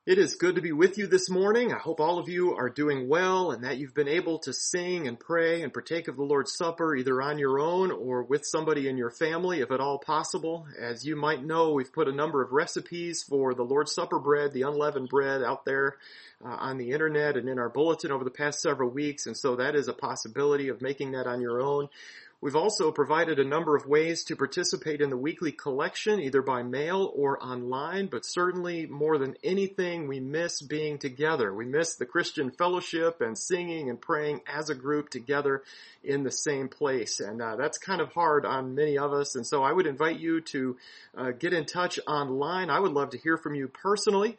It is good to be with you this morning. I hope all of you are doing well and that you've been able to sing and pray and partake of the Lord's Supper either on your own or with somebody in your family, if at all possible. As you might know, we've put a number of recipes for the Lord's Supper bread, the unleavened bread, out there on the internet and in our bulletin over the past several weeks, and so that is a possibility of making that on your own. We've also provided a number of ways to participate in the weekly collection, either by mail or online, but certainly more than anything, we miss being together. We miss the Christian fellowship and singing and praying as a group together in the same place. And that's kind of hard on many of us. And so I would invite you to get in touch online. I would love to hear from you personally.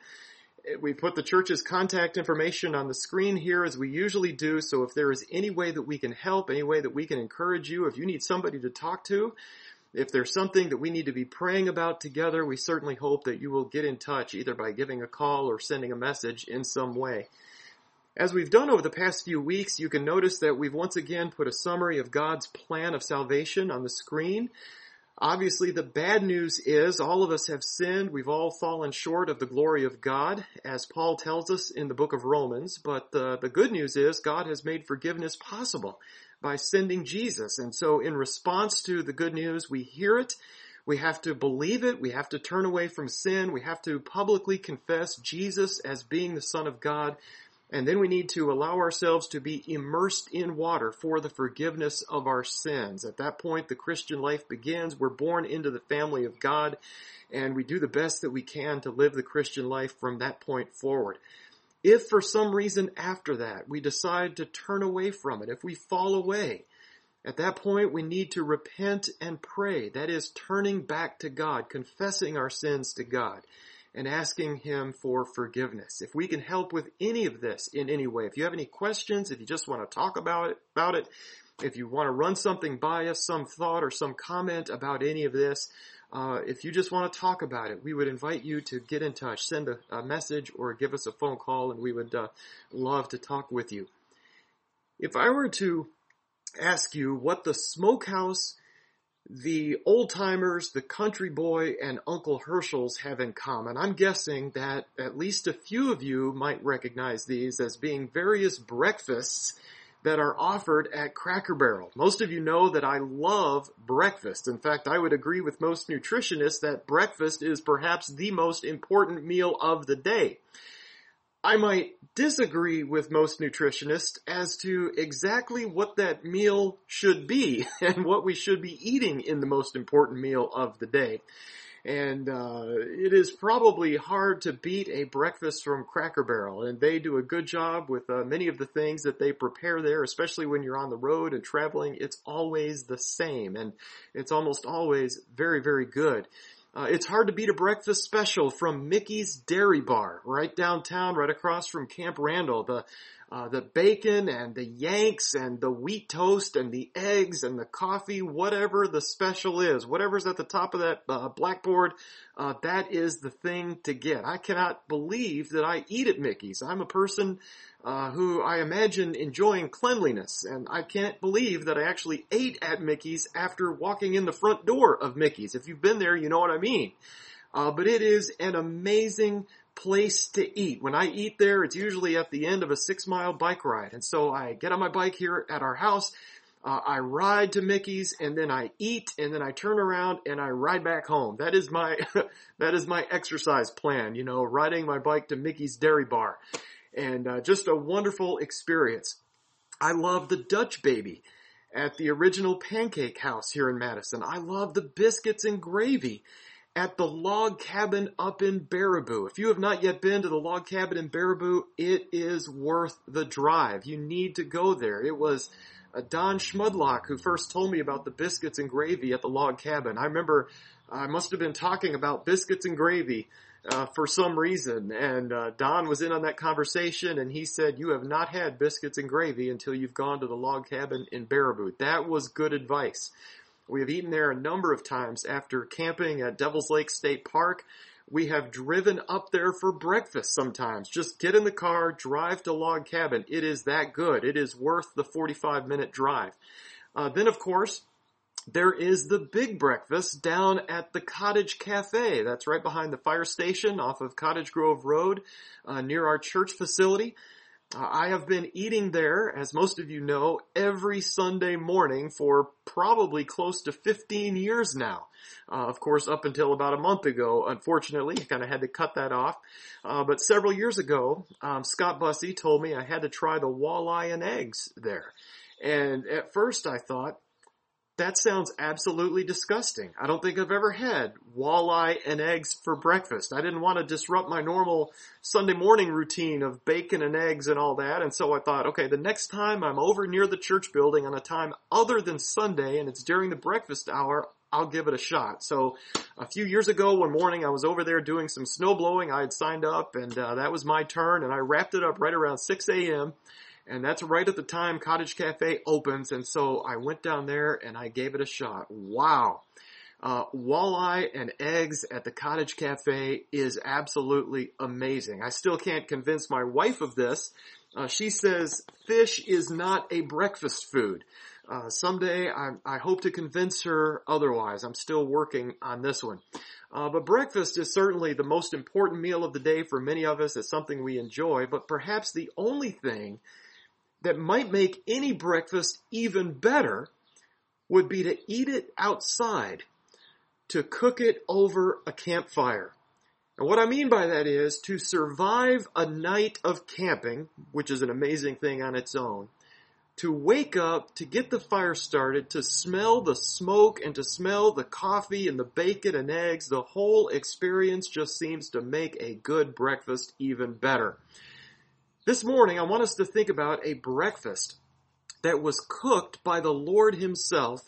We put the church's contact information on the screen here as we usually do, so if there is any way that we can help, any way that we can encourage you, if you need somebody to talk to, if there's something that we need to be praying about together, we certainly hope that you will get in touch either by giving a call or sending a message in some way. As we've done over the past few weeks, you can notice that we've once again put a summary of God's plan of salvation on the screen. Obviously, the bad news is all of us have sinned. We've all fallen short of the glory of God, as Paul tells us in the book of Romans. But the good news is God has made forgiveness possible by sending Jesus. And so in response to the good news, we hear it. We have to believe it. We have to turn away from sin. We have to publicly confess Jesus as being the Son of God. And then we need to allow ourselves to be immersed in water for the forgiveness of our sins. At that point, the Christian life begins. We're born into the family of God, and we do the best that we can to live the Christian life from that point forward. If for some reason after that we decide to turn away from it, if we fall away, at that point we need to repent and pray. That is, turning back to God, confessing our sins to God, and asking Him for forgiveness. If we can help with any of this in any way, if you have any questions, if you just want to talk about it, if you want to run something by us, some thought or some comment about any of this, if you just want to talk about it, we would invite you to get in touch, send a message or give us a phone call, and we would love to talk with you. If I were to ask you what the Smokehouse, the old-timers, the country boy, and Uncle Herschel's have in common, I'm guessing that at least a few of you might recognize these as being various breakfasts that are offered at Cracker Barrel. Most of you know that I love breakfast. In fact, I would agree with most nutritionists that breakfast is perhaps the most important meal of the day. I might disagree with most nutritionists as to exactly what that meal should be and what we should be eating in the most important meal of the day. And it is probably hard to beat a breakfast from Cracker Barrel, and they do a good job with many of the things that they prepare there, especially when you're on the road and traveling. It's always the same, and it's almost always very, very good. It's hard to beat a breakfast special from Mickey's Dairy Bar, right downtown, right across from Camp Randall. The bacon and the Yanks and the wheat toast and the eggs and the coffee, whatever the special is, whatever's at the top of that blackboard, that is the thing to get. I cannot believe that I eat at Mickey's. I'm a person who I imagine enjoying cleanliness, and I can't believe that I actually ate at Mickey's after walking in the front door of Mickey's. If you've been there, you know what I mean. But it is an amazing place to eat. When I eat there, it's usually at the end of a 6-mile bike ride. And so I get on my bike here at our house, I ride to Mickey's, and then I eat, and then I turn around and I ride back home. That is my, that is my exercise plan, riding my bike to Mickey's Dairy Bar. And just a wonderful experience. I love the Dutch Baby at the original Pancake House here in Madison. I love the biscuits and gravy at the Log Cabin up in Baraboo. If you have not yet been to the Log Cabin in Baraboo, it is worth the drive. You need to go there. It was Don Schmudlock who first told me about the biscuits and gravy at the Log Cabin. I remember I must have been talking about biscuits and gravy for some reason, and Don was in on that conversation, and he said, "You have not had biscuits and gravy until you've gone to the Log Cabin in Baraboo." That was good advice. We have eaten there a number of times after camping at Devil's Lake State Park. We have driven up there for breakfast sometimes. Just get in the car, drive to Log Cabin. It is that good. It is worth the 45-minute drive. Then, of course, there is the big breakfast down at the Cottage Cafe. That's right behind the fire station off of Cottage Grove Road, near our church facility. I have been eating there, as most of you know, every Sunday morning for probably close to 15 years now. Of course, up until about a month ago, unfortunately, I kind of had to cut that off. But several years ago, Scott Bussey told me I had to try the walleye and eggs there. And at first I thought, that sounds absolutely disgusting. I don't think I've ever had walleye and eggs for breakfast. I didn't want to disrupt my normal Sunday morning routine of bacon and eggs and all that. And so I thought, okay, the next time I'm over near the church building on a time other than Sunday and it's during the breakfast hour, I'll give it a shot. So a few years ago, one morning, I was over there doing some snow blowing. I had signed up and that was my turn, and I wrapped it up right around 6 a.m. And that's right at the time Cottage Cafe opens, and so I went down there and I gave it a shot. Wow. Walleye and eggs at the Cottage Cafe is absolutely amazing. I still can't convince my wife of this. She says fish is not a breakfast food. Someday I hope to convince her otherwise. I'm still working on this one. But breakfast is certainly the most important meal of the day for many of us. It's something we enjoy, but perhaps the only thing that might make any breakfast even better would be to eat it outside, to cook it over a campfire. And what I mean by that is to survive a night of camping, which is an amazing thing on its own, to wake up, to get the fire started, to smell the smoke and to smell the coffee and the bacon and eggs. The whole experience just seems to make a good breakfast even better. This morning, I want us to think about a breakfast that was cooked by the Lord Himself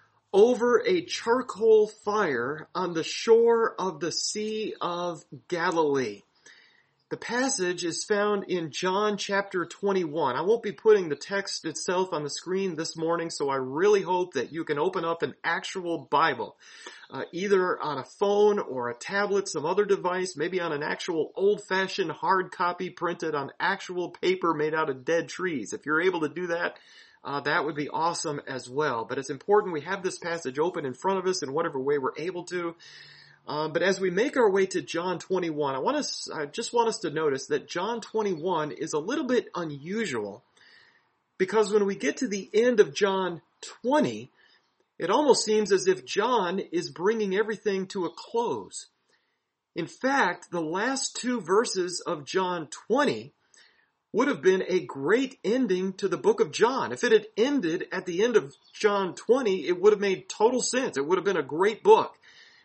over a charcoal fire on the shore of the Sea of Galilee. The passage is found in John chapter 21. I won't be putting the text itself on the screen this morning, so I really hope that you can open up an actual Bible, either on a phone or a tablet, some other device, maybe on an actual old-fashioned hard copy printed on actual paper made out of dead trees. If you're able to do that, that would be awesome as well. But it's important we have this passage open in front of us in whatever way we're able to. But as we make our way to John 21, I just want us to notice that John 21 is a little bit unusual because when we get to the end of John 20, it almost seems as if John is bringing everything to a close. In fact, the last two verses of John 20 would have been a great ending to the book of John. If it had ended at the end of John 20, it would have made total sense. It would have been a great book.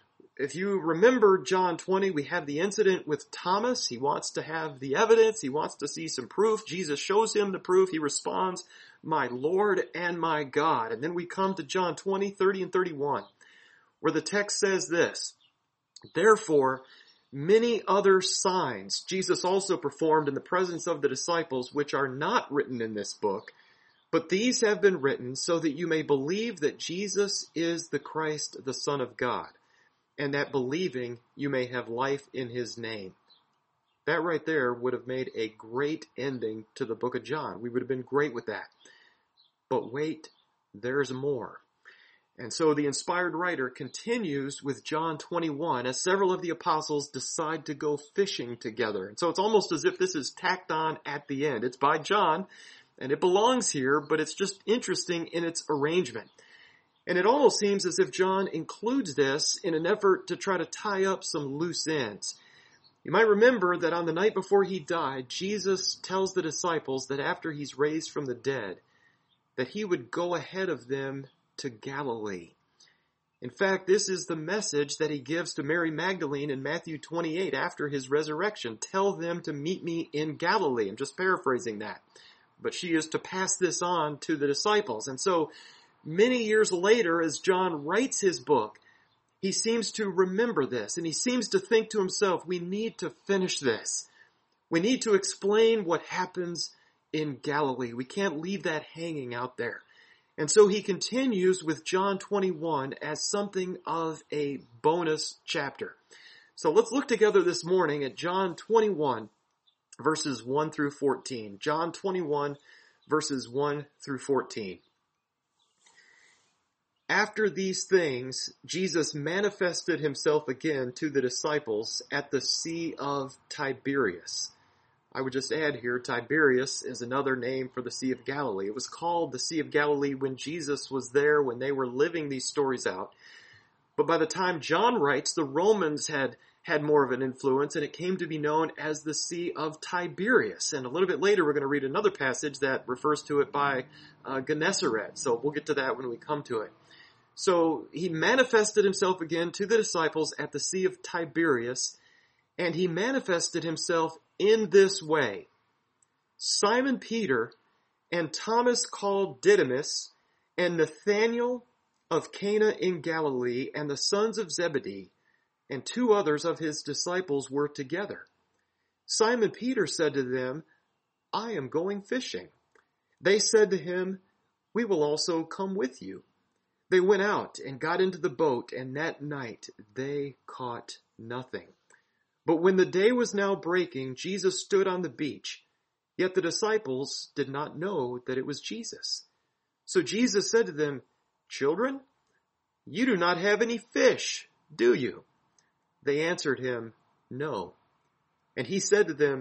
If you remember John 20, we have the incident with Thomas. He wants to have the evidence. He wants to see some proof. Jesus shows him the proof. He responds, "My Lord and my God." And then we come to John 20, 30, and 31, where the text says this, "Therefore, many other signs Jesus also performed in the presence of the disciples, which are not written in this book, but these have been written so that you may believe that Jesus is the Christ, the Son of God, and that believing you may have life in His name." That right there would have made a great ending to the book of John. We would have been great with that. But wait, there's more. And so the inspired writer continues with John 21 as several of the apostles decide to go fishing together. And so it's almost as if this is tacked on at the end. It's by John, and it belongs here, but it's just interesting in its arrangement. And it almost seems as if John includes this in an effort to try to tie up some loose ends. You might remember that on the night before He died, Jesus tells the disciples that after He's raised from the dead, that He would go ahead of them to Galilee. In fact, this is the message that He gives to Mary Magdalene in Matthew 28 after His resurrection. "Tell them to meet me in Galilee." I'm just paraphrasing that. But she is to pass this on to the disciples. And so many years later, as John writes his book, he seems to remember this, and he seems to think to himself, we need to finish this. We need to explain what happens in Galilee. We can't leave that hanging out there. And so he continues with John 21 as something of a bonus chapter. So let's look together this morning at John 21, verses 1 through 14. John 21, verses 1 through 14. After these things, Jesus manifested himself again to the disciples at the Sea of Tiberias. I would just add here, Tiberias is another name for the Sea of Galilee. It was called the Sea of Galilee when Jesus was there, when they were living these stories out. But by the time John writes, the Romans had more of an influence, and it came to be known as the Sea of Tiberias. And a little bit later, we're going to read another passage that refers to it by Gennesaret. So we'll get to that when we come to it. So he manifested himself again to the disciples at the Sea of Tiberias, and he manifested himself in this way. Simon Peter and Thomas called Didymus and Nathanael of Cana in Galilee and the sons of Zebedee and two others of his disciples were together. Simon Peter said to them, I am going fishing. They said to him, we will also come with you. They went out and got into the boat, and that night they caught nothing. But when the day was now breaking, Jesus stood on the beach, yet the disciples did not know that it was Jesus. So Jesus said to them, Children, you do not have any fish, do you? They answered him, No. And he said to them,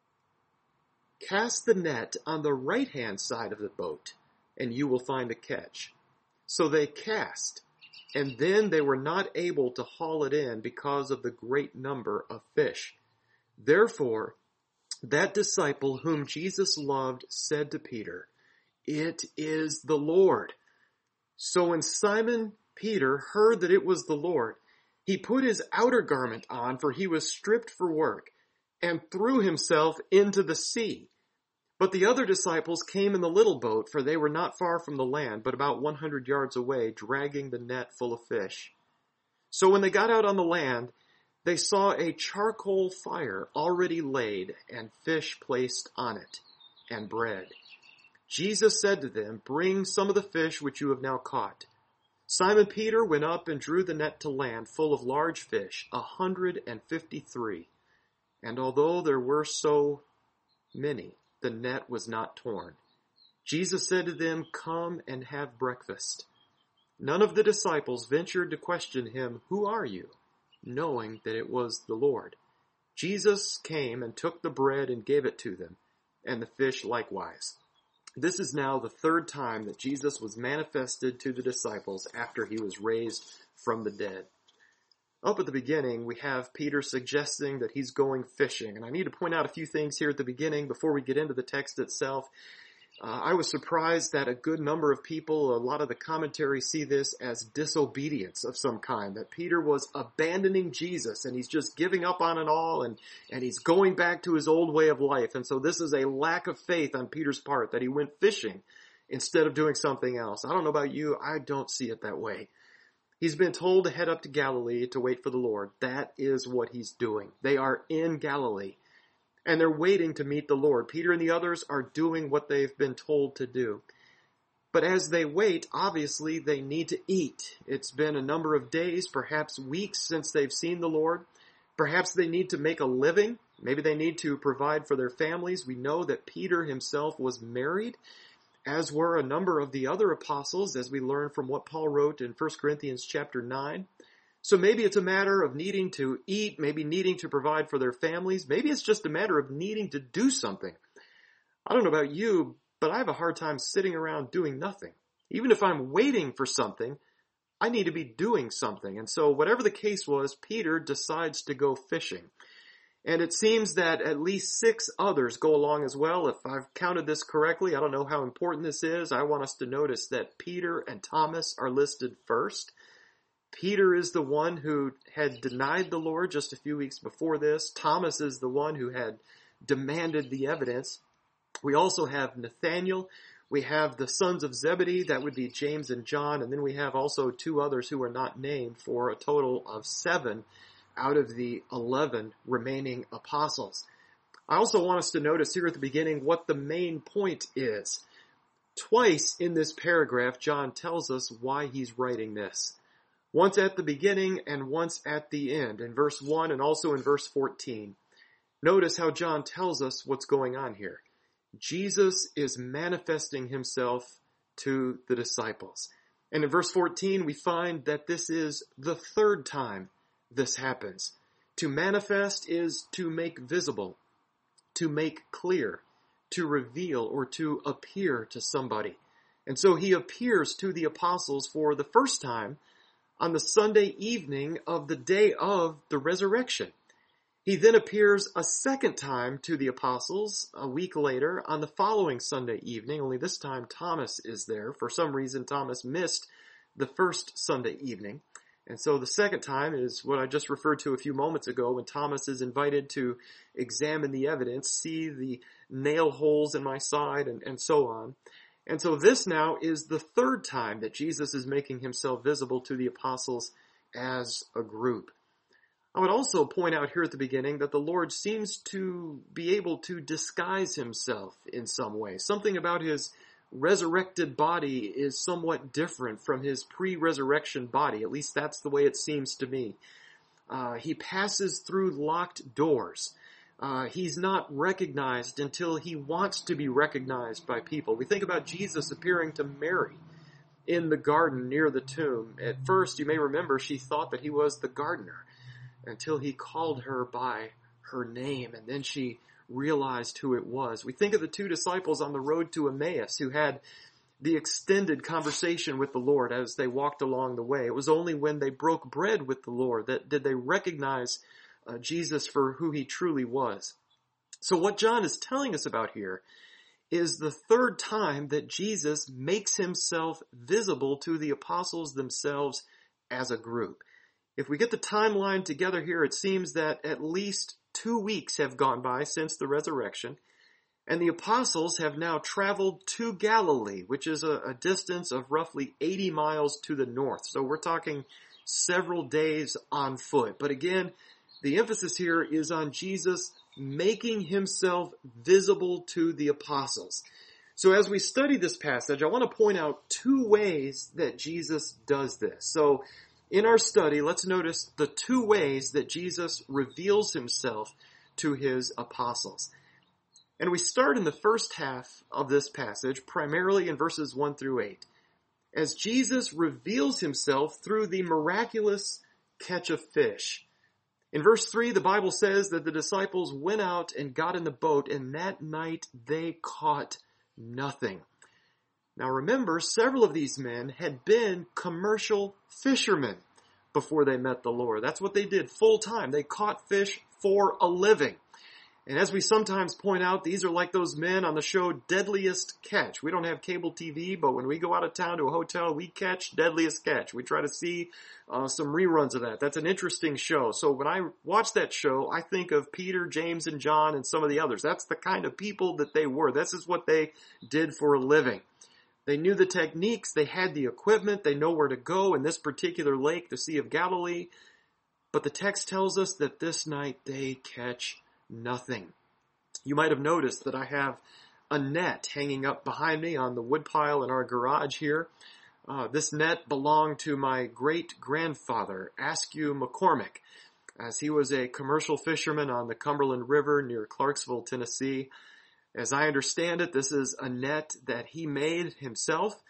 Cast the net on the right-hand side of the boat, and you will find a catch. So they cast, and then they were not able to haul it in because of the great number of fish. Therefore, that disciple whom Jesus loved said to Peter, It is the Lord. So when Simon Peter heard that it was the Lord, he put his outer garment on, for he was stripped for work, and threw himself into the sea. But the other disciples came in the little boat, for they were not far from the land, but about 100 yards away, dragging the net full of fish. So when they got out on the land, they saw a charcoal fire already laid, and fish placed on it, and bread. Jesus said to them, Bring some of the fish which you have now caught. Simon Peter went up and drew the net to land, full of large fish, 153. And although there were so many, the net was not torn. Jesus said to them, Come and have breakfast. None of the disciples ventured to question him, Who are you? Knowing that it was the Lord. Jesus came and took the bread and gave it to them, and the fish likewise. This is now the third time that Jesus was manifested to the disciples after he was raised from the dead. Up at the beginning, we have Peter suggesting that he's going fishing. And I need to point out a few things here at the beginning before we get into the text itself. I was surprised that a good number of people, a lot of the commentaries see this as disobedience of some kind, that Peter was abandoning Jesus and he's just giving up on it all and he's going back to his old way of life. And so this is a lack of faith on Peter's part that he went fishing instead of doing something else. I don't know about you, I don't see it that way. He's been told to head up to Galilee to wait for the Lord. That is what he's doing. They are in Galilee, and they're waiting to meet the Lord. Peter and the others are doing what they've been told to do. But as they wait, obviously they need to eat. It's been a number of days, perhaps weeks, since they've seen the Lord. Perhaps they need to make a living. Maybe they need to provide for their families. We know that Peter himself was married, as were a number of the other apostles, as we learn from what Paul wrote in 1 Corinthians chapter 9. So maybe it's a matter of needing to eat, maybe needing to provide for their families. Maybe it's just a matter of needing to do something. I don't know about you, but I have a hard time sitting around doing nothing. Even if I'm waiting for something, I need to be doing something. And so whatever the case was, Peter decides to go fishing. And it seems that at least 6 others go along as well. If I've counted this correctly, I don't know how important this is. I want us to notice that Peter and Thomas are listed first. Peter is the one who had denied the Lord just a few weeks before this. Thomas is the one who had demanded the evidence. We also have Nathanael. We have the sons of Zebedee, that would be James and John. And then we have also 2 others who are not named, for a total of 7 out of the 11 remaining apostles. I also want us to notice here at the beginning what the main point is. Twice in this paragraph, John tells us why he's writing this. Once at the beginning and once at the end, in verse 1 and also in verse 14. Notice how John tells us what's going on here. Jesus is manifesting himself to the disciples. And in verse 14, we find that this is the third time this happens. To manifest is to make visible, to make clear, to reveal, or to appear to somebody. And so he appears to the apostles for the first time on the Sunday evening of the day of the resurrection. He then appears a second time to the apostles a week later on the following Sunday evening, only this time Thomas is there. For some reason, Thomas missed the first Sunday evening. And so the second time is what I just referred to a few moments ago, when Thomas is invited to examine the evidence, see the nail holes in my side, and so on. And so this now is the third time that Jesus is making himself visible to the apostles as a group. I would also point out here at the beginning that the Lord seems to be able to disguise himself in some way. Something about his resurrected body is somewhat different from his pre-resurrection body. At least that's the way it seems to me. He passes through locked doors. He's not recognized until he wants to be recognized by people. We think about Jesus appearing to Mary in the garden near the tomb. At first, you may remember, she thought that he was the gardener, until he called her by her name, and then she realized who it was. We think of the two disciples on the road to Emmaus who had the extended conversation with the Lord as they walked along the way. It was only when they broke bread with the Lord that did they recognize Jesus for who he truly was. So what John is telling us about here is the third time that Jesus makes himself visible to the apostles themselves as a group. If we get the timeline together here, it seems that at least 2 weeks have gone by since the resurrection, and the apostles have now traveled to Galilee, which is a distance of roughly 80 miles to the north. So we're talking several days on foot. But again, the emphasis here is on Jesus making himself visible to the apostles. So as we study this passage, I want to point out 2 ways that Jesus does this. So in our study, let's notice the 2 ways that Jesus reveals himself to his apostles. And we start in the first half of this passage, primarily in verses 1 through 8, as Jesus reveals himself through the miraculous catch of fish. In verse 3, the Bible says that the disciples went out and got in the boat, and that night they caught nothing. Now remember, several of these men had been commercial fishermen before they met the Lord. That's what they did full time. They caught fish for a living. And as we sometimes point out, these are like those men on the show Deadliest Catch. We don't have cable TV, but when we go out of town to a hotel, we catch Deadliest Catch. We try to see some reruns of that. That's an interesting show. So when I watch that show, I think of Peter, James, and John and some of the others. That's the kind of people that they were. This is what they did for a living. They knew the techniques, they had the equipment, they know where to go in this particular lake, the Sea of Galilee. But the text tells us that this night they catch nothing. You might have noticed that I have a net hanging up behind me on the woodpile in our garage here. This net belonged to my great-grandfather, Askew McCormick, as he was a commercial fisherman on the Cumberland River near Clarksville, Tennessee. As I understand it, this is a net that he made himself.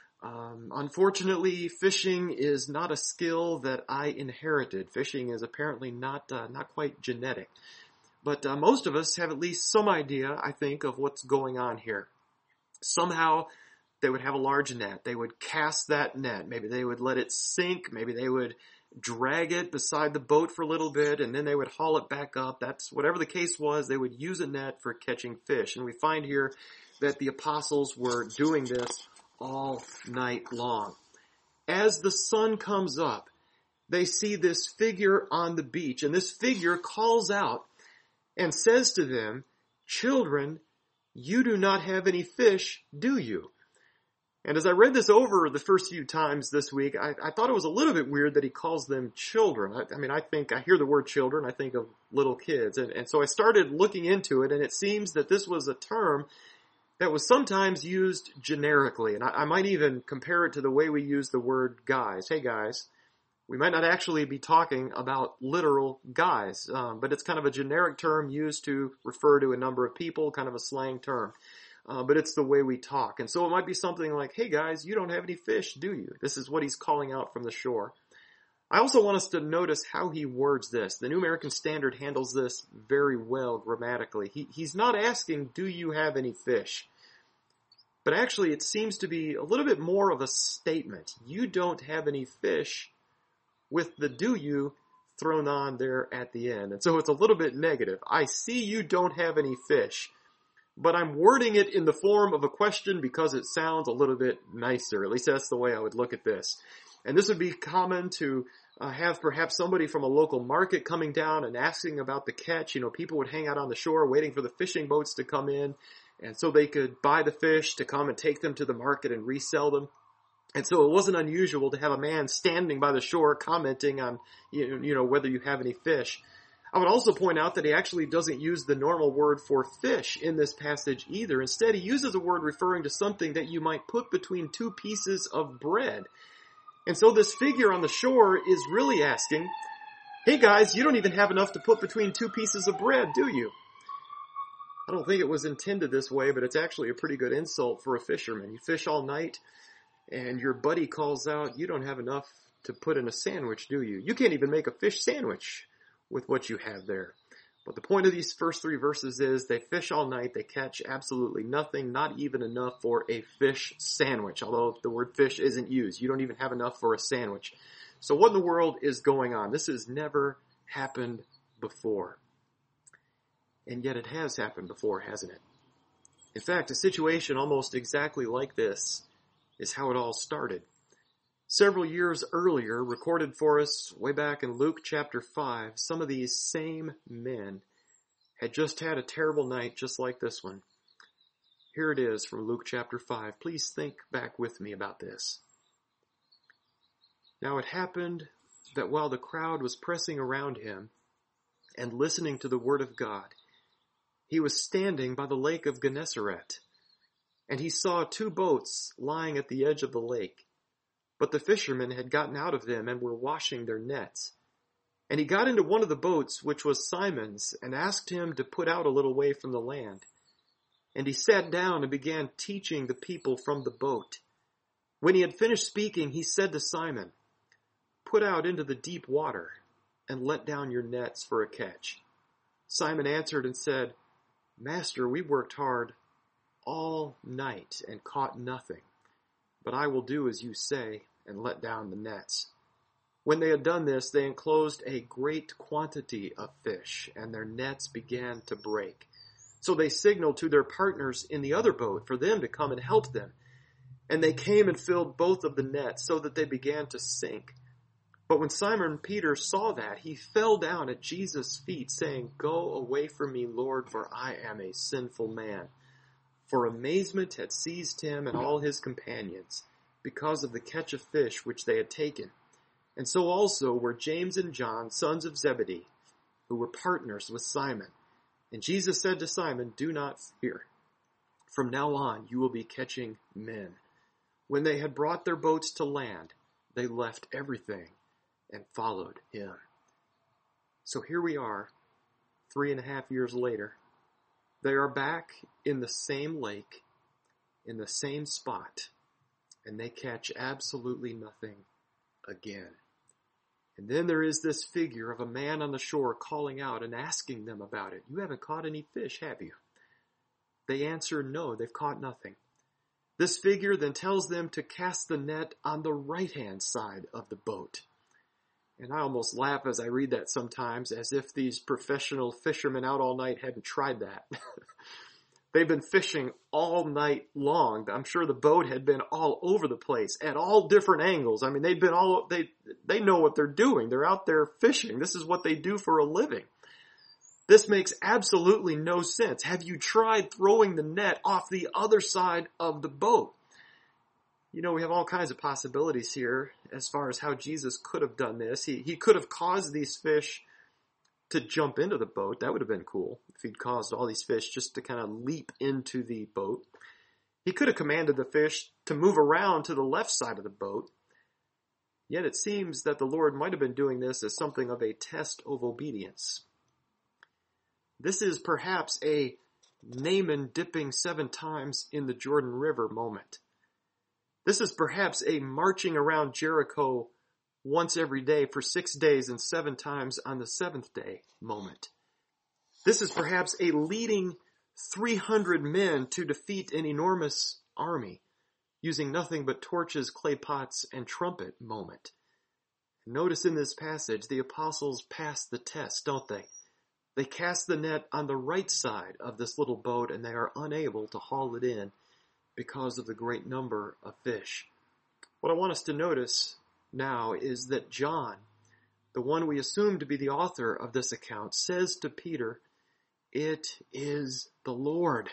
Unfortunately, fishing is not a skill that I inherited. Fishing is apparently not quite genetic. But most of us have at least some idea, I think, of what's going on here. Somehow, they would have a large net. They would cast that net. Maybe they would let it sink. Maybe they would drag it beside the boat for a little bit, and then they would haul it back up. That's whatever the case was, they would use a net for catching fish. And we find here that the apostles were doing this all night long. As the sun comes up, they see this figure on the beach, and this figure calls out and says to them, "Children, you do not have any fish, do you?" And as I read this over the first few times this week, I thought it was a little bit weird that he calls them children. I hear the word children, I think of little kids. And so I started looking into it, and it seems that this was a term that was sometimes used generically. And I might even compare it to the way we use the word guys. Hey guys. We might not actually be talking about literal guys, but it's kind of a generic term used to refer to a number of people, kind of a slang term. but it's the way we talk. And so it might be something like, hey guys, you don't have any fish, do you? This is what he's calling out from the shore. I also want us to notice how he words this. The New American Standard handles this very well grammatically. He's not asking, do you have any fish? But actually it seems to be a little bit more of a statement. You don't have any fish, with the do you thrown on there at the end. And so it's a little bit negative. I see you don't have any fish, but I'm wording it in the form of a question because it sounds a little bit nicer. At least that's the way I would look at this. And this would be common to have perhaps somebody from a local market coming down and asking about the catch. You know, people would hang out on the shore waiting for the fishing boats to come in, and so they could buy the fish to come and take them to the market and resell them. And so it wasn't unusual to have a man standing by the shore commenting on, you know, whether you have any fish. I would also point out that he actually doesn't use the normal word for fish in this passage either. Instead, he uses a word referring to something that you might put between two pieces of bread. And so this figure on the shore is really asking, hey guys, you don't even have enough to put between two pieces of bread, do you? I don't think it was intended this way, but it's actually a pretty good insult for a fisherman. You fish all night, and your buddy calls out, you don't have enough to put in a sandwich, do you? You can't even make a fish sandwich with what you have there. But the point of these first three verses is they fish all night, they catch absolutely nothing, not even enough for a fish sandwich, although the word fish isn't used. You don't even have enough for a sandwich. So what in the world is going on? This has never happened before. And yet it has happened before, hasn't it? In fact, a situation almost exactly like this is how it all started. Several years earlier, recorded for us way back in Luke chapter 5, some of these same men had just had a terrible night just like this one. Here it is from Luke chapter 5. Please think back with me about this. Now it happened that while the crowd was pressing around him and listening to the word of God, he was standing by the lake of Gennesaret, and he saw two boats lying at the edge of the lake. But the fishermen had gotten out of them and were washing their nets. And he got into one of the boats, which was Simon's, and asked him to put out a little way from the land. And he sat down and began teaching the people from the boat. When he had finished speaking, he said to Simon, "Put out into the deep water and let down your nets for a catch." Simon answered and said, "Master, we worked hard all night and caught nothing. But I will do as you say and let down the nets." When they had done this, they enclosed a great quantity of fish, and their nets began to break. So they signaled to their partners in the other boat for them to come and help them. And they came and filled both of the nets so that they began to sink. But when Simon Peter saw that, he fell down at Jesus' feet, saying, "Go away from me, Lord, for I am a sinful man." For amazement had seized him and all his companions, because of the catch of fish which they had taken. And so also were James and John, sons of Zebedee, who were partners with Simon. And Jesus said to Simon, "Do not fear. From now on you will be catching men." When they had brought their boats to land, they left everything and followed him. So here we are, 3.5 years later. They are back in the same lake, in the same spot, and they catch absolutely nothing again. And then there is this figure of a man on the shore calling out and asking them about it. "You haven't caught any fish, have you?" They answer, "No, they've caught nothing." This figure then tells them to cast the net on the right-hand side of the boat. And I almost laugh as I read that sometimes, as if these professional fishermen out all night hadn't tried that. They've been fishing all night long. I'm sure the boat had been all over the place at all different angles. I mean, they know what they're doing. They're out there fishing. This is what they do for a living. This makes absolutely no sense. Have you tried throwing the net off the other side of the boat? You know, we have all kinds of possibilities here as far as how Jesus could have done this. He could have caused these fish to jump into the boat. That would have been cool if he'd caused all these fish just to kind of leap into the boat. He could have commanded the fish to move around to the left side of the boat. Yet it seems that the Lord might have been doing this as something of a test of obedience. This is perhaps a Naaman dipping 7 times in the Jordan River moment. This is perhaps a marching around Jericho once every day for 6 days and 7 times on the 7th day moment. This is perhaps a leading 300 men to defeat an enormous army using nothing but torches, clay pots, and trumpet moment. Notice in this passage, the apostles pass the test, don't they? They cast the net on the right side of this little boat and they are unable to haul it in because of the great number of fish. What I want us to notice now is that John, the one we assume to be the author of this account, says to Peter, "It is the Lord."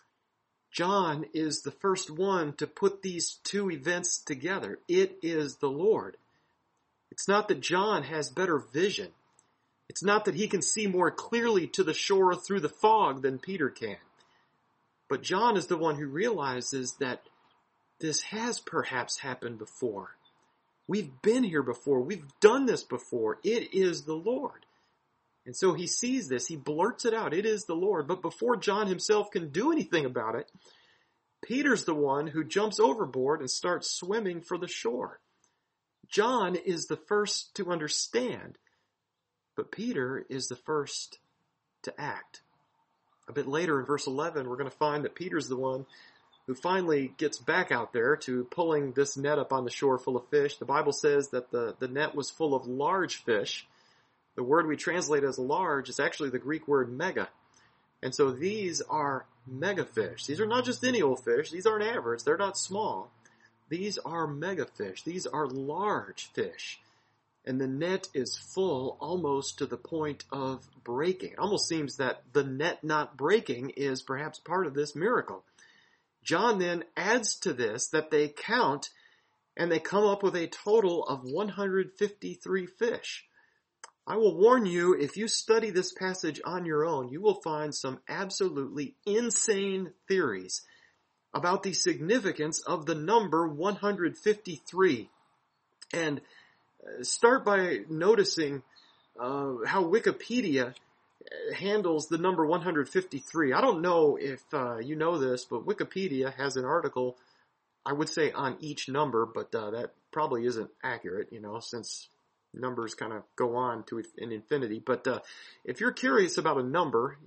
John is the first one to put these two events together. It is the Lord. It's not that John has better vision. It's not that he can see more clearly to the shore through the fog than Peter can. But John is the one who realizes that this has perhaps happened before. We've been here before. We've done this before. It is the Lord. And so he sees this. He blurts it out. It is the Lord. But before John himself can do anything about it, Peter's the one who jumps overboard and starts swimming for the shore. John is the first to understand, but Peter is the first to act. A bit later in verse 11, we're going to find that Peter's the one who finally gets back out there to pulling this net up on the shore full of fish. The Bible says that the net was full of large fish. The word we translate as large is actually the Greek word mega. And so these are mega fish. These are not just any old fish. These aren't average. They're not small. These are mega fish. These are large fish. And the net is full almost to the point of breaking. It almost seems that the net not breaking is perhaps part of this miracle. John then adds to this that they count and they come up with a total of 153 fish. I will warn you, if you study this passage on your own, you will find some absolutely insane theories about the significance of the number 153. And start by noticing how Wikipedia handles the number 153. I don't know if you know this, but Wikipedia has an article, I would say on each number, but that probably isn't accurate, since numbers kind of go on to an infinity. But if you're curious about a number,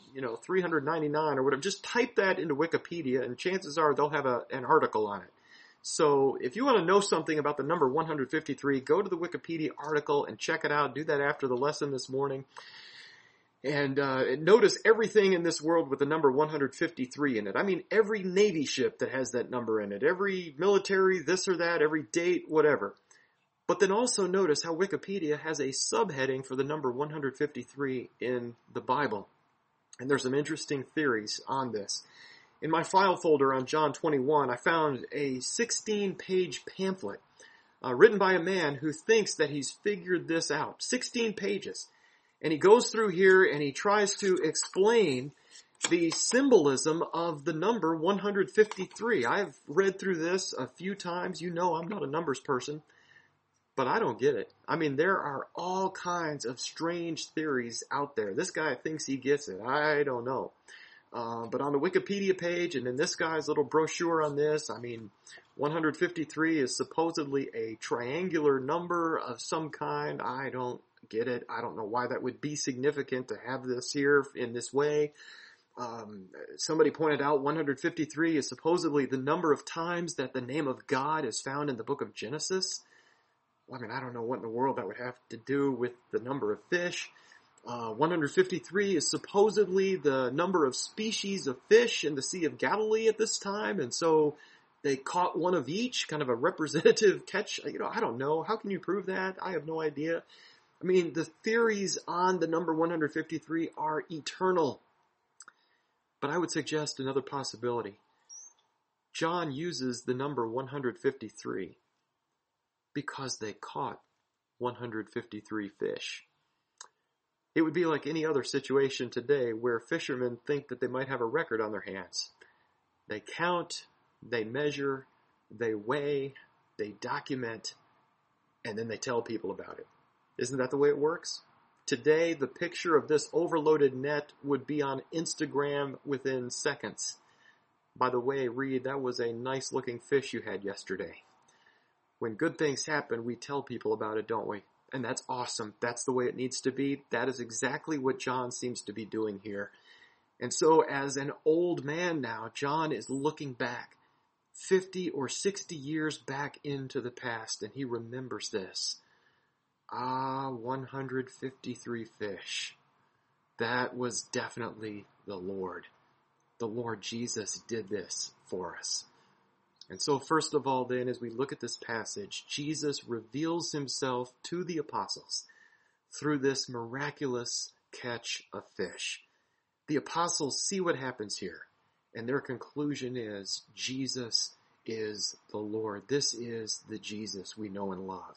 399 or whatever, just type that into Wikipedia and chances are they'll have an article on it. So if you want to know something about the number 153, go to the Wikipedia article and check it out. Do that after the lesson this morning. And notice everything in this world with the number 153 in it. I mean, every Navy ship that has that number in it, every military this or that, every date, whatever. But then also notice how Wikipedia has a subheading for the number 153 in the Bible. And there's some interesting theories on this. In my file folder on John 21, I found a 16-page pamphlet written by a man who thinks that he's figured this out. 16 pages. And he goes through here and he tries to explain the symbolism of the number 153. I've read through this a few times. You know I'm not a numbers person, but I don't get it. I mean, there are all kinds of strange theories out there. This guy thinks he gets it. I don't know. But on the Wikipedia page and in this guy's little brochure on this, 153 is supposedly a triangular number of some kind. I don't get it. I don't know why that would be significant to have this here in this way. Somebody pointed out 153 is supposedly the number of times that the name of God is found in the book of Genesis. I don't know what in the world that would have to do with the number of fish. 153 is supposedly the number of species of fish in the Sea of Galilee at this time, and so they caught one of each, kind of a representative catch. I don't know. How can you prove that? I have no idea. The theories on the number 153 are eternal. But I would suggest another possibility. John uses the number 153 because they caught 153 fish. It would be like any other situation today where fishermen think that they might have a record on their hands. They count, they measure, they weigh, they document, and then they tell people about it. Isn't that the way it works? Today, the picture of this overloaded net would be on Instagram within seconds. By the way, Reed, that was a nice looking fish you had yesterday. When good things happen, we tell people about it, don't we? And that's awesome. That's the way it needs to be. That is exactly what John seems to be doing here. And so as an old man now, John is looking back 50 or 60 years back into the past, and he remembers this. 153 fish. That was definitely the Lord. The Lord Jesus did this for us. And so first of all then, as we look at this passage, Jesus reveals himself to the apostles through this miraculous catch of fish. The apostles see what happens here, and their conclusion is Jesus is the Lord. This is the Jesus we know and love.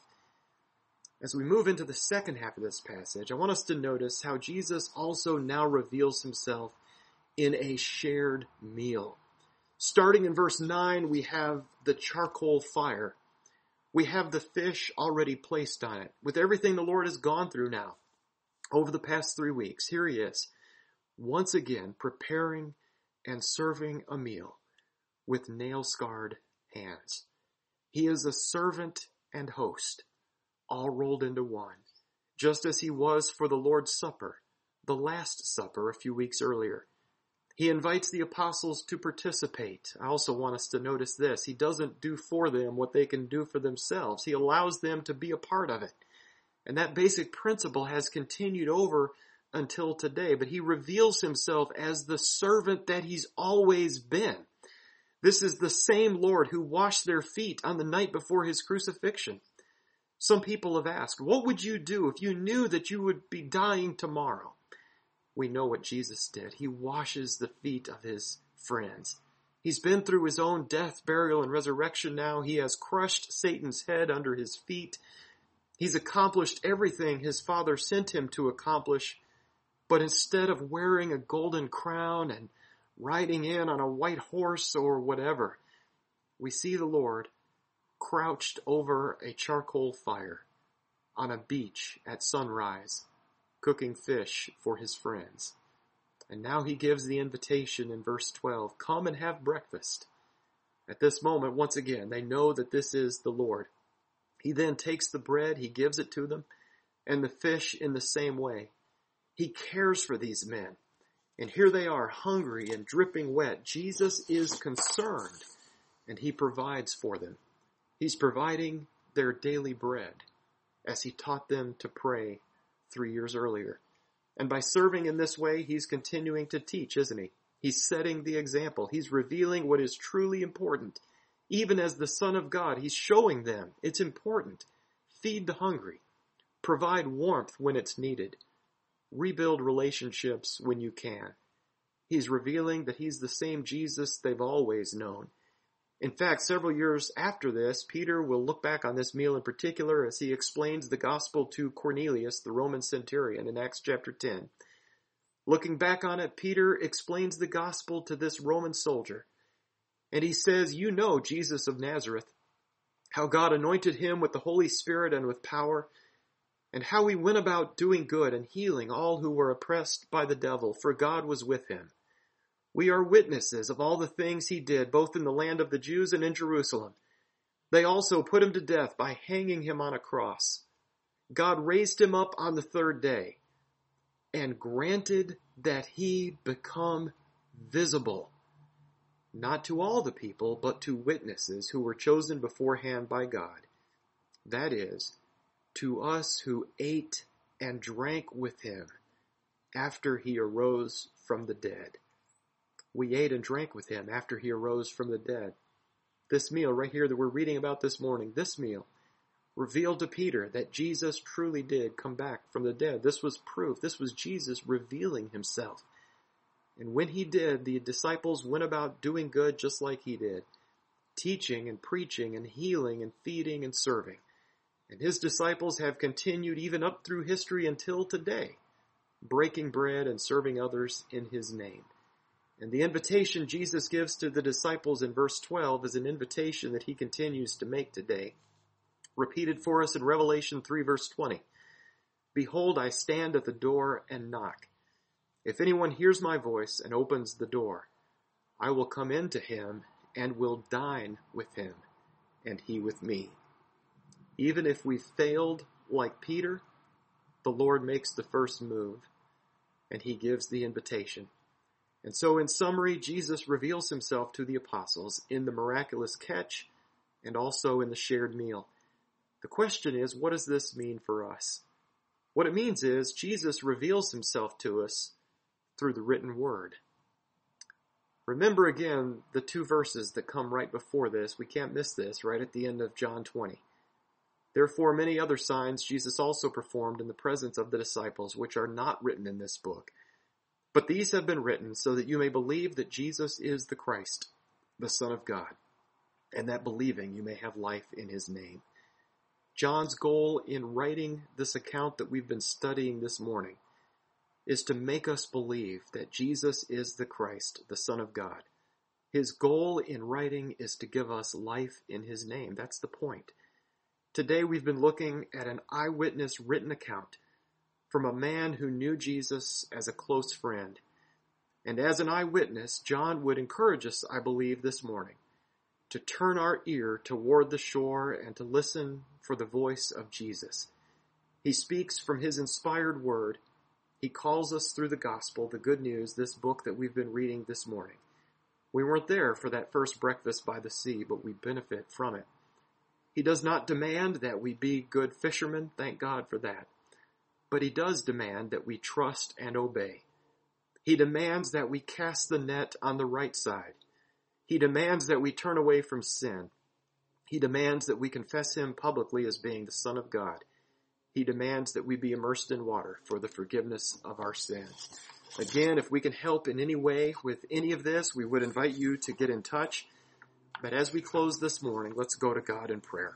As we move into the second half of this passage, I want us to notice how Jesus also now reveals himself in a shared meal. Starting in verse 9, we have the charcoal fire. We have the fish already placed on it. With everything the Lord has gone through now, over the past 3 weeks, here he is, once again preparing and serving a meal with nail-scarred hands. He is a servant and host, all rolled into one, just as he was for the Lord's Supper, the Last Supper a few weeks earlier. He invites the apostles to participate. I also want us to notice this. He doesn't do for them what they can do for themselves. He allows them to be a part of it. And that basic principle has continued over until today. But he reveals himself as the servant that he's always been. This is the same Lord who washed their feet on the night before his crucifixion. Some people have asked, what would you do if you knew that you would be dying tomorrow? We know what Jesus did. He washes the feet of his friends. He's been through his own death, burial, and resurrection now. He has crushed Satan's head under his feet. He's accomplished everything his Father sent him to accomplish. But instead of wearing a golden crown and riding in on a white horse or whatever, we see the Lord crouched over a charcoal fire on a beach at sunrise, cooking fish for his friends. And now he gives the invitation in verse 12, come and have breakfast. At this moment, once again, they know that this is the Lord. He then takes the bread, he gives it to them, and the fish in the same way. He cares for these men. And here they are, hungry and dripping wet. Jesus is concerned, and he provides for them. He's providing their daily bread, as he taught them to pray 3 years earlier. And by serving in this way, he's continuing to teach, isn't he? He's setting the example. He's revealing what is truly important. Even as the Son of God, he's showing them it's important. Feed the hungry. Provide warmth when it's needed. Rebuild relationships when you can. He's revealing that he's the same Jesus they've always known. In fact, several years after this, Peter will look back on this meal in particular as he explains the gospel to Cornelius, the Roman centurion, in Acts chapter 10. Looking back on it, Peter explains the gospel to this Roman soldier. And he says, you know Jesus of Nazareth, how God anointed him with the Holy Spirit and with power, and how he went about doing good and healing all who were oppressed by the devil, for God was with him. We are witnesses of all the things he did, both in the land of the Jews and in Jerusalem. They also put him to death by hanging him on a cross. God raised him up on the third day and granted that he become visible, not to all the people, but to witnesses who were chosen beforehand by God. That is, to us who ate and drank with him after he arose from the dead. We ate and drank with him after he arose from the dead. This meal right here that we're reading about this morning, this meal revealed to Peter that Jesus truly did come back from the dead. This was proof. This was Jesus revealing himself. And when he did, the disciples went about doing good just like he did, teaching and preaching and healing and feeding and serving. And his disciples have continued even up through history until today, breaking bread and serving others in his name. And the invitation Jesus gives to the disciples in verse 12 is an invitation that he continues to make today, repeated for us in Revelation 3 verse 20. Behold, I stand at the door and knock. If anyone hears my voice and opens the door, I will come in to him and will dine with him, and he with me. Even if we failed like Peter, the Lord makes the first move, and he gives the invitation. And so in summary, Jesus reveals himself to the apostles in the miraculous catch and also in the shared meal. The question is, what does this mean for us? What it means is Jesus reveals himself to us through the written word. Remember again the two verses that come right before this. We can't miss this, right at the end of John 20. Therefore, many other signs Jesus also performed in the presence of the disciples, which are not written in this book. But these have been written so that you may believe that Jesus is the Christ, the Son of God, and that believing you may have life in his name. John's goal in writing this account that we've been studying this morning is to make us believe that Jesus is the Christ, the Son of God. His goal in writing is to give us life in his name. That's the point. Today we've been looking at an eyewitness written account from a man who knew Jesus as a close friend. And as an eyewitness, John would encourage us, I believe, this morning to turn our ear toward the shore and to listen for the voice of Jesus. He speaks from his inspired word. He calls us through the gospel, the good news, this book that we've been reading this morning. We weren't there for that first breakfast by the sea, but we benefit from it. He does not demand that we be good fishermen, thank God for that. But he does demand that we trust and obey. He demands that we cast the net on the right side. He demands that we turn away from sin. He demands that we confess him publicly as being the Son of God. He demands that we be immersed in water for the forgiveness of our sins. Again, if we can help in any way with any of this, we would invite you to get in touch. But as we close this morning, let's go to God in prayer.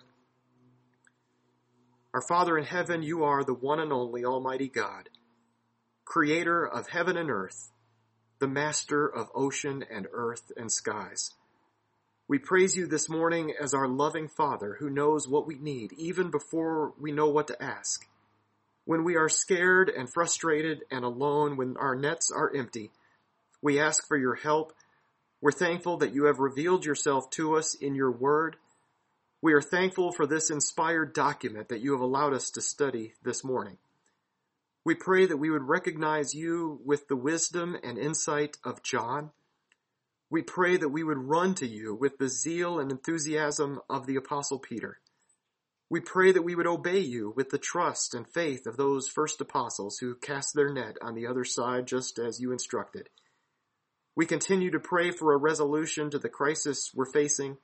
Our Father in heaven, you are the one and only Almighty God, creator of heaven and earth, the master of ocean and earth and skies. We praise you this morning as our loving Father who knows what we need even before we know what to ask. When we are scared and frustrated and alone, when our nets are empty, we ask for your help. We're thankful that you have revealed yourself to us in your word. We are thankful for this inspired document that you have allowed us to study this morning. We pray that we would recognize you with the wisdom and insight of John. We pray that we would run to you with the zeal and enthusiasm of the Apostle Peter. We pray that we would obey you with the trust and faith of those first apostles who cast their net on the other side just as you instructed. We continue to pray for a resolution to the crisis we're facing.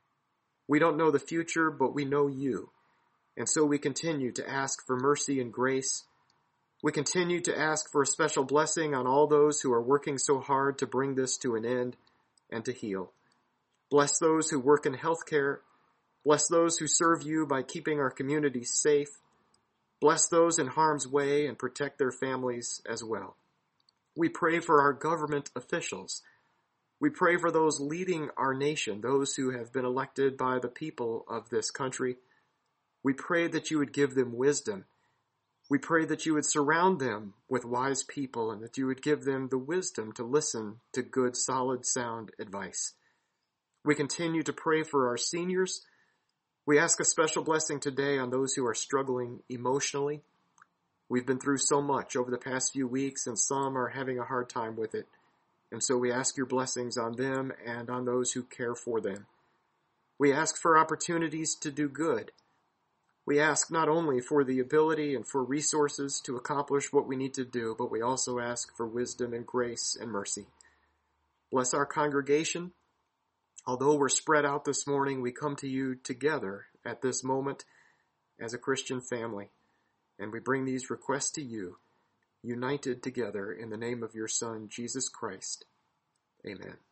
We don't know the future, but we know you. And so we continue to ask for mercy and grace. We continue to ask for a special blessing on all those who are working so hard to bring this to an end and to heal. Bless those who work in healthcare. Bless those who serve you by keeping our communities safe. Bless those in harm's way and protect their families as well. We pray for our government officials. We pray for those leading our nation, those who have been elected by the people of this country. We pray that you would give them wisdom. We pray that you would surround them with wise people and that you would give them the wisdom to listen to good, solid, sound advice. We continue to pray for our seniors. We ask a special blessing today on those who are struggling emotionally. We've been through so much over the past few weeks, and some are having a hard time with it. And so we ask your blessings on them and on those who care for them. We ask for opportunities to do good. We ask not only for the ability and for resources to accomplish what we need to do, but we also ask for wisdom and grace and mercy. Bless our congregation. Although we're spread out this morning, we come to you together at this moment as a Christian family. And we bring these requests to you, united together in the name of your Son, Jesus Christ. Amen.